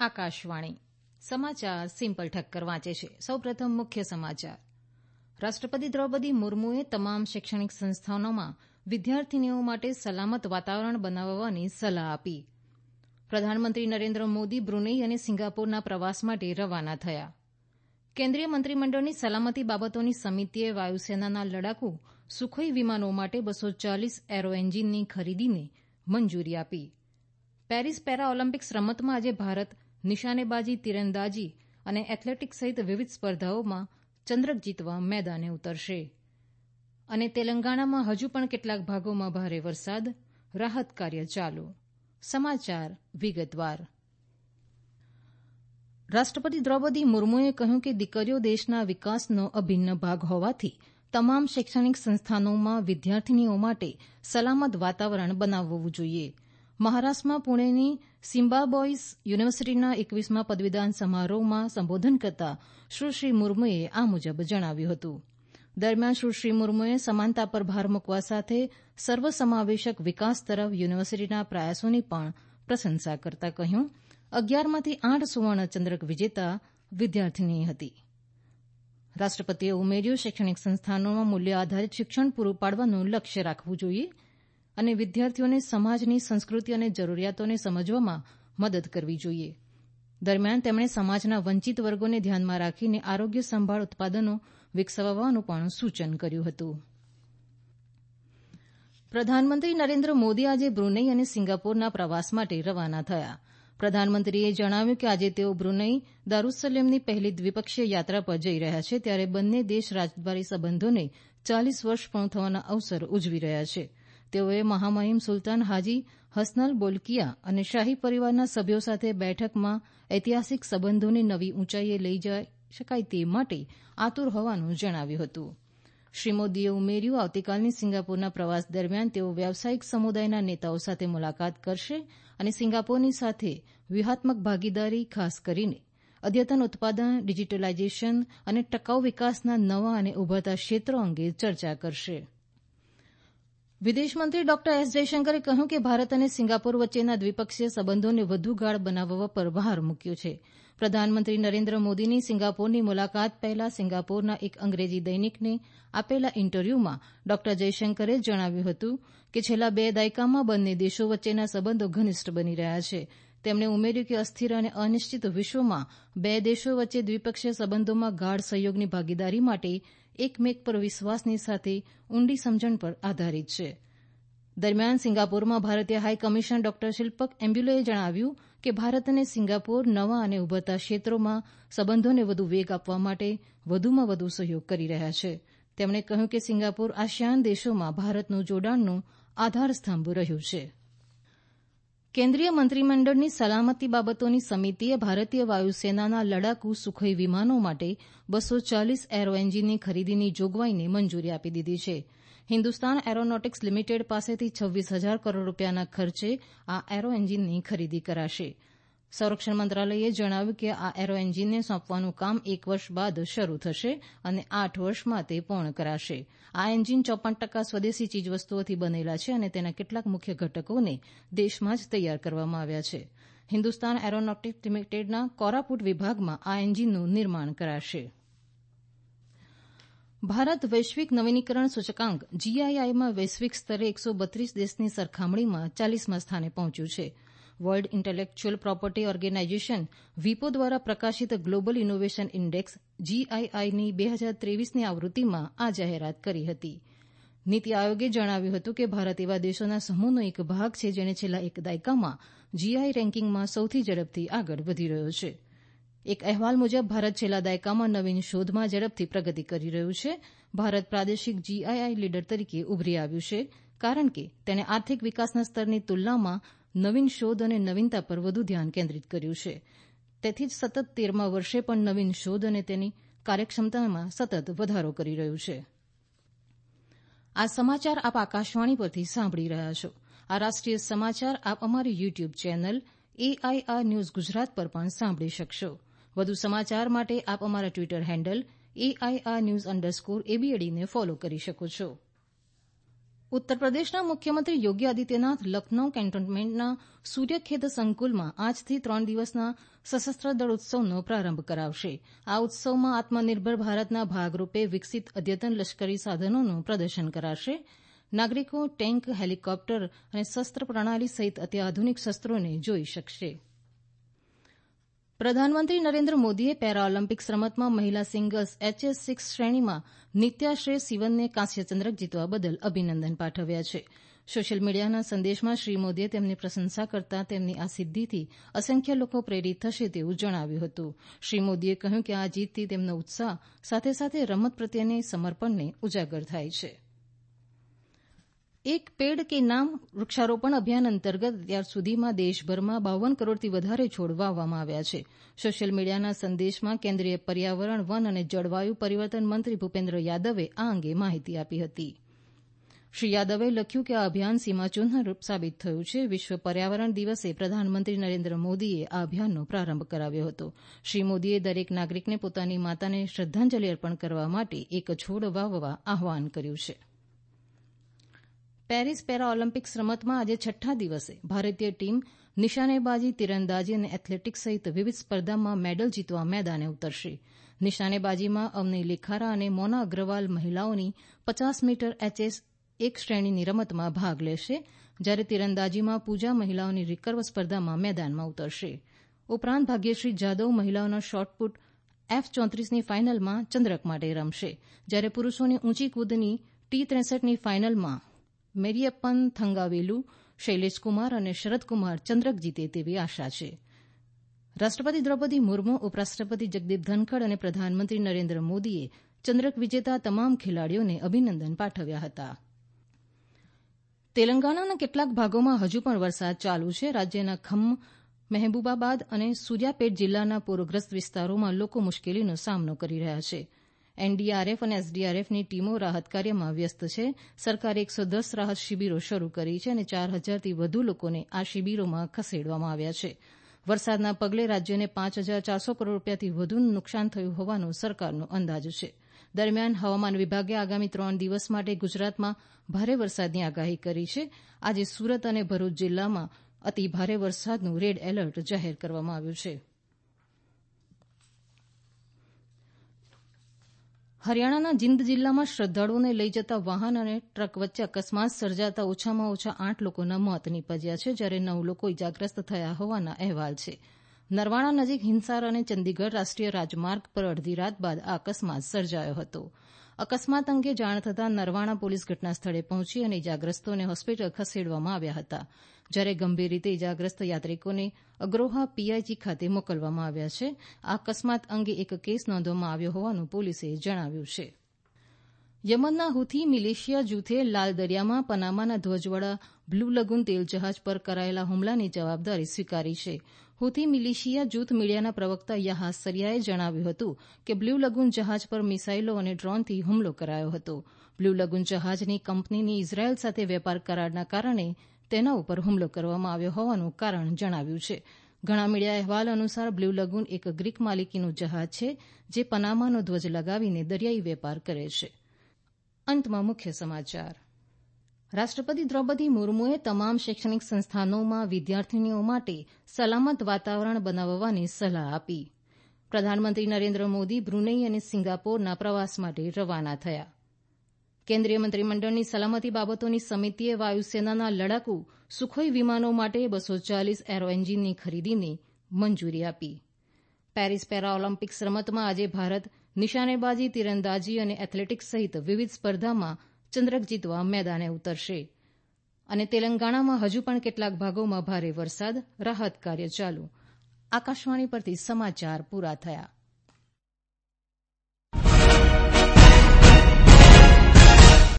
આકાશવાણી સમાચાર સિમ્પલ ઠક્કર વાંચે છે. સૌપ્રથમ મુખ્ય સમાચાર. રાષ્ટ્રપતિ દ્રૌપદી મુર્મુએ તમામ શૈક્ષણિક સંસ્થાનોમાં વિદ્યાર્થીનીઓ માટે સલામત વાતાવરણ બનાવવાની સલાહ આપી. પ્રધાનમંત્રી નરેન્દ્ર મોદી બ્રુનેઈ અને સિંગાપોરના પ્રવાસ માટે રવાના થયા. કેન્દ્રીય મંત્રીમંડળની સલામતી બાબતોની સમિતિએ વાયુસેનાના લડાકુ સુખોઈ વિમાનો માટે 240 એરો એન્જિનની ખરીદીને મંજૂરી આપી. પેરિસ પેરા ઓલિમ્પિક્સ રમતમાં આજે ભારત નિશાનેબાજી, તીરંદાજી અને એથ્લેટિક્સ સહિત વિવિધ સ્પર્ધાઓમાં ચંદ્રક જીતવા મેદાને ઉતરશે. અને તેલંગાણામાં હજુ પણ કેટલાક ભાગોમાં ભારે વરસાદ, રાહત કાર્ય ચાલુ. સમાચાર વિગતવાર. રાષ્ટ્રપતિ દ્રૌપદી મુર્મુએ કહ્યું કે દીકરીઓ દેશના વિકાસનો અભિન્ન ભાગ હોવાથી તમામ શૈક્ષણિક સંસ્થાનોમાં વિદ્યાર્થીનીઓ માટે સલામત વાતાવરણ બનાવવું જોઈએ. મહારાષ્ટ્રમાં પુણેની સિમ્બાબોઇસ યુનિવર્સિટીના 21મા પદવીદાન સમારોહમાં સંબોધન કરતાં સુશ્રી મુર્મુએ આ મુજબ જણાવ્યું હતું. દરમિયાન સુશ્રી મુર્મુએ સમાનતા પર ભાર મૂકવા સાથે સર્વસમાવેશક વિકાસ તરફ યુનિવર્સિટીના પ્રયાસોની પણ પ્રશંસા કરતાં કહ્યું, 11માંથી 8 સુવર્ણચંદ્રક વિજેતા વિદ્યાર્થીની હતી. રાષ્ટ્રપતિએ ઉમેર્યું, શૈક્ષણિક સંસ્થાનોમાં મૂલ્ય આધારિત શિક્ષણ પૂરું પાડવાનું લક્ષ્ય રાખવું જોઈએ અને વિદ્યાર્થીઓને સમાજની સંસ્કૃતિ અને જરૂરિયાતોને સમજવામાં મદદ કરવી જોઈએ. દરમિયાન તેમણે સમાજના વંચિત વર્ગોને ધ્યાનમાં રાખીને આરોગ્ય સંભાળ ઉત્પાદનો વિકસાવવાનું પણ સૂચન કર્યું હતું. પ્રધાનમંત્રી નરેન્દ્ર મોદી આજે બ્રુનેઈ અને સિંગાપોરના પ્રવાસ માટે રવાના થયા. પ્રધાનમંત્રીએ જણાવ્યું કે આજે તેઓ બ્રુનેઈ દારૂસલેમની પહેલી દ્વિપક્ષીય યાત્રા પર જઈ રહ્યા છે, ત્યારે બંને દેશ રાજદ્વારી સંબંધોને 40 વર્ષ પૂર્ણ થવાના અવસર ઉજવી રહ્યા છે. તેઓએ મહામહિમ સુલતાન હાજી હસનલ બોલકિયા અને શાહી પરિવારના સભ્યો સાથે બેઠકમાં ઐતિહાસિક સંબંધોને નવી ઊંચાઈએ લઈ જઈ શકાય તે માટે આતુર હોવાનું જણાવ્યું હતું. શ્રી મોદીએ ઉમેર્યું, આવતીકાલની સિંગાપોરના પ્રવાસ દરમિયાન તેઓ વ્યાવસાયિક સમુદાયના નેતાઓ સાથે મુલાકાત કરશે અને સિંગાપોરની સાથે વ્યૂહાત્મક ભાગીદારી, ખાસ કરીને અદ્યતન ઉત્પાદન, ડિજિટલાઇઝેશન અને ટકાઉ વિકાસના નવા અને ઉભરતા ક્ષેત્રો અંગે ચર્ચા કરશે. વિદેશમંત્રી ડોક્ટર એસ જયશંકરે કહ્યું કે ભારત અને સિંગાપોર વચ્ચેના દ્વિપક્ષીય સંબંધોને વધુ ગાઢ બનાવવા પર ભાર મૂક્યો છે. પ્રધાનમંત્રી નરેન્દ્ર મોદીની સિંગાપોરની મુલાકાત પહેલા સિંગાપોરના એક અંગ્રેજી દૈનિકને આપેલા ઇન્ટરવ્યૂમાં ડોક્ટર જયશંકરે જણાવ્યું હતું કે છેલ્લા 2 દાયકામાં બંને દેશો વચ્ચેના સંબંધો ઘનિષ્ઠ બની રહ્યા છે. તેમણે ઉમેર્યું કે અસ્થિર અને અનિશ્ચિત વિશ્વમાં 2 દેશો વચ્ચે દ્વિપક્ષીય સંબંધોમાં ગાઢ સહયોગની ભાગીદારી માટે એકમેક પર વિશ્વાસની સાથે ઊંડી સમજણ પર આધારિત છે. દરમિયાન સિંગાપોરમાં ભારતીય હાઈ કમિશનર ડોક્ટર શિલ્પક એમ્બ્યુલેએ જણાવ્યું કે ભારત અને સિંગાપોર નવા અને ઉભરતા ક્ષેત્રોમાં સંબંધોને વધુ વેગ આપવા માટે વધુમાં વધુ સહયોગ કરી રહ્યા છે. તેમણે કહ્યું કે સિંગાપોર આસિયાન દેશોમાં ભારતનું જોડાણનું આધારસ્તંભ રહ્યું છે. કેન્દ્રીય મંત્રીમંડળની સલામતી બાબતોની સમિતિએ ભારતીય વાયુસેનાના લડાકુ સુખોઈ વિમાનો માટે 240 એરો એન્જિનની ખરીદીની જોગવાઈને મંજૂરી આપી દીધી છે. હિન્દુસ્તાન એરોનોટિક્સ લિમિટેડ પાસેથી 26,000 કરોડ રૂપિયાના ખર્ચે આ એરો એન્જિનની ખરીદી કરાશે. સંરક્ષણ મંત્રાલયે જણાવ્યું કે આ એરો એન્જિનને સોંપવાનું કામ 1 વર્ષ બાદ શરૂ થશે અને 8 વર્ષમાં તે પૂર્ણ કરાશે. આ એન્જિન 54% સ્વદેશી ચીજવસ્તુઓથી બનેલા છે અને તેના કેટલાક મુખ્ય ઘટકોને દેશમાં જ તૈયાર કરવામાં આવ્યા છે. હિન્દુસ્તાન એરોનોટિક્સ લિમિટેડના કોરાપુટ વિભાગમાં આ એન્જિનનું નિર્માણ કરાશે. ભારત વૈશ્વિક નવીનીકરણ સૂચકાંક GIIમાં વૈશ્વિક સ્તરે 132 દેશની સરખામણીમાં 40મા સ્થાને પહોંચ્યું છે. World intellectual property organization WIPO દ્વારા પ્રકાશિત ગ્લોબલ ઇનોવેશન ઇન્ડેક્સ GIIની 2023ની આવૃત્તિમાં આ જાહેરાત કરી હતી. નીતિ આયોગે જણાવ્યું હતું કે ભારત એવા દેશોના સમૂહનો એક ભાગ છે જેણે છેલ્લા 1 દાયકામાં GI રેન્કિંગમાં સૌથી ઝડપથી આગળ વધી રહ્યો છે. એક અહેવાલ મુજબ ભારત છેલ્લા દાયકામાં નવીન શોધમાં ઝડપથી પ્રગતિ કરી રહ્યું છે. ભારત પ્રાદેશિક GI લીડર તરીકે ઉભરી આવ્યું છે કારણ કે તેણે આર્થિક વિકાસના સ્તરની તુલનામાં નવીન શોધ અને નવીનતા પર વધુ ધ્યાન કેન્દ્રિત કર્યું છે. તેથી જ સતત 13મા વર્ષે પણ નવીન શોધ અને તેની કાર્યક્ષમતામાં સતત વધારો કરી રહ્યું છે. આ સમાચાર આપ આકાશવાણી પરથી સાંભળી રહ્યા છો. આ રાષ્ટ્રીય સમાચાર આપ અમારી YouTube channel AIR news Gujarat પર પણ સાંભળી શકશો. વધુ સમાચાર માટે આપ અમારા ટ્વિટર હેન્ડલ AIR News_ABAD ને ફોલો કરી શકો છો. ઉત્તર પ્રદેશના મુખ્યમંત્રી યોગી આદિત્યનાથ લખનૌ કેન્ટોનમેન્ટના સૂર્યખેત સંકુલમાં આજથી 3 દિવસના સશસ્ત્ર દળ ઉત્સવનો પ્રારંભ કરાવશે. આ ઉત્સવમાં આત્મનિર્ભર ભારતના ભાગરૂપે વિકસિત અદ્યતન લશ્કરી સાધનોનું પ્રદર્શન કરાશે. નાગરિકો ટેન્ક, હેલિકોપ્ટર અને શસ્ત્ર પ્રણાલી સહિત અત્યાધુનિક શસ્ત્રોને જોઈ શકશે. પ્રધાનમંત્રી નરેન્દ્ર મોદીએ પેરાઓલિમ્પિક્સ રમતમાં મહિલા સિંગલ્સ HS6 શ્રેણીમાં નિત્યા શ્રેય સિવનને કાંસ્ય ચંદ્રક જીતવા બદલ અભિનંદન પાઠવ્યા છે. સોશિયલ મીડિયાના સંદેશમાં શ્રી મોદીએ તેમની પ્રશંસા કરતાં તેમની આ સિદ્ધિથી અસંખ્ય લોકો પ્રેરિત થશે તેવું જણાવ્યું હતું. શ્રી મોદીએ કહ્યું કે આ જીતથી તેમનો ઉત્સાહ સાથે સાથે રમત પ્રત્યેના સમર્પણને ઉજાગર થાય છે. એક પેડ કે નામ વૃક્ષારોપણ અભિયાન અંતર્ગત અત્યાર સુધીમાં દેશભરમાં 52 કરોડથી વધારે છોડ વાવવામાં આવ્યા છે. સોશિયલ મીડિયાના સંદેશમાં કેન્દ્રીય પર્યાવરણ, વન અને જળવાયુ પરિવર્તન મંત્રી ભૂપેન્દ્ર યાદવે આ અંગે માહિતી આપી હતી. શ્રી યાદવે લખ્યું કે આ અભિયાન સીમાચિહ્નરૂપ સાબિત થયું છે. વિશ્વ પર્યાવરણ દિવસે પ્રધાનમંત્રી નરેન્દ્ર મોદીએ આ અભિયાનનો પ્રારંભ કરાવ્યો હતો. શ્રી મોદીએ દરેક નાગરિકને પોતાની માતાને શ્રદ્ધાંજલિ અર્પણ કરવા માટે એક છોડ વાવવા આહ્વાન કર્યું છે. પેરિસ પેરાઓલિમ્પિક્સ રમતમાં આજે છઠ્ઠા દિવસે ભારતીય ટીમ નિશાનેબાજી, તીરંદાજી અને એથ્લેટિક્સ સહિત વિવિધ સ્પર્ધામાં મેડલ જીતવા મેદાને ઉતરશે. નિશાનેબાજીમાં અવની લેખારા અને મોના અગ્રવાલ મહિલાઓની 50 મીટર HS1 શ્રેણીની રમતમાં ભાગ લેશે, જ્યારે તીરંદાજીમાં પૂજા મહિલાઓની રિકર્વ સ્પર્ધામાં મેદાનમાં ઉતરશે. ઉપરાંત ભાગ્યશ્રી જાદવ મહિલાઓના શોટપુટ F34ની ફાઇનલમાં ચંદ્રક માટે રમશે, જ્યારે પુરૂષોની ઊંચી કૂદની T63ની ફાઇનલમાં મેરિયપ્પન થંગાવેલુ, શૈલેષકુમાર અને શરદકુમાર ચંદ્રક જીતે તેવી આશા છે. રાષ્ટ્રપતિ દ્રૌપદી મુર્મુ, ઉપરાષ્ટ્રપતિ જગદીપ ધનખડ અને પ્રધાનમંત્રી નરેન્દ્ર મોદીએ ચંદ્રક વિજેતા તમામ ખેલાડીઓને અભિનંદન પાઠવ્યા હતા. તેલંગાણાના કેટલાક ભાગોમાં હજુ પણ વરસાદ ચાલુ છે. રાજ્યના ખમ્મ, મહેબૂબાબાદ અને સૂર્યાપેટ જિલ્લાના પૂરગ્રસ્ત વિસ્તારોમાં લોકો મુશ્કેલીનો સામનો કરી રહ્યા છે. NDRF અને SDRFની ટીમો રાહત કાર્યમાં વ્યસ્ત છે. સરકારે 110 રાહત શિબિરો શરૂ કરી છે અને 4000થી વધુ લોકોને આ શિબિરોમાં ખસેડવામાં આવ્યા છે. વરસાદના પગલે રાજ્યને 5400 કરોડ રૂપિયાથી વધુનું નુકસાન થયું હોવાનો સરકારનો અંદાજ છે. દરમિયાન હવામાન વિભાગે આગામી 3 દિવસ માટે ગુજરાતમાં ભારે વરસાદની આગાહી કરી છે. આજે સુરત અને ભરૂચ જિલ્લામાં અતિ ભારે વરસાદનું રેડ એલર્ટ જાહેર કરવામાં આવ્યું છે. હરિયાણાના જીંદ જિલ્લામાં શ્રદ્ધાળુઓને લઈ જતા વાહન અને ટ્રક વચ્ચે અકસ્માત સર્જાતા ઓછામાં ઓછા 8 લોકોના મોત નીપજ્યા છે, જ્યારે 9 લોકો ઇજાગ્રસ્ત થયા હોવાના અહેવાલ છે. નરવાણા નજીક હિંસાર અને ચંદીગઢ રાષ્ટ્રીય રાજમાર્ગ પર અડધી રાત બાદ આ અકસ્માત સર્જાયો હતો. અકસ્માત અંગે જાણ થતાં નરવાણા પોલીસ ઘટના સ્થળે પહોંચી અને ઇજાગ્રસ્તોને હોસ્પિટલ ખસેડવામાં આવ્યા હતા, જ્યારે ગંભીર રીતે ઇજાગ્રસ્ત યાત્રિકોને અગ્રોહા PIG ખાતે મોકલવામાં આવ્યા છે. આ અકસ્માત અંગે એક કેસ નોંધવામાં આવ્યો હોવાનું પોલીસે જણાવ્યું છે. યમનના હુથી મિલિશિયા જૂથે લાલ દરિયામાં પનામાના ધ્વજવાળા બ્લુ લગૂન તેલ જહાજ પર કરાયેલા હુમલાની જવાબદારી સ્વીકારી છે. હુથી મિલિશિયા જૂથ મીડિયાના પ્રવક્તા યાહ્યા સરિયાએ જણાવ્યું હતું કે બ્લુ લગૂન જહાજ પર મિસાઇલો અને ડ્રોનથી હુમલો કરાયો હતો. બ્લુ લગૂન જહાજની કંપનીની ઇઝરાયેલ સાથે વેપાર કરારના કારણે તેના ઉપર હુમલો કરવામાં આવ્યો હોવાનું કારણ જણાવ્યું છે. ઘણા મીડિયા અહેવાલ અનુસાર બ્લુ લગૂન એક ગ્રીક માલિકીનું જહાજ છે, જે પનામાનો ધ્વજ લગાવીને દરિયાઈ વેપાર કરે છે. અંતમાં મુખ્ય સમાચાર. રાષ્ટ્રપતિ દ્રૌપદી મુર્મુએ તમામ શૈક્ષણિક સંસ્થાનોમાં વિદ્યાર્થીનીઓ માટે સલામત વાતાવરણ બનાવવાની સલાહ આપી. પ્રધાનમંત્રી નરેન્દ્ર મોદી બ્રુનેઈ અને સિંગાપોરના પ્રવાસ માટે રવાના થયા. કેન્દ્રીય મંત્રીમંડળની સલામતી બાબતોની સમિતિએ વાયુસેનાના લડાકુ સુખોઈ વિમાનો માટે 240 એરો એન્જિનની ખરીદીને મંજૂરી આપી. પેરિસ પેરાઓલિમ્પિક્સ રમતમાં આજે ભારત નિશાનેબાજી, તીરંદાજી અને એથ્લેટિક્સ સહિત વિવિધ સ્પર્ધામાં ચંદ્રક જીતવા મેદાને ઉતરશે. અને તેલંગાણામાં હજુ પણ કેટલાક ભાગોમાં ભારે વરસાદ, રાહત કાર્ય ચાલુ. આકાશવાણી પરથી સમાચાર પૂરા થયા.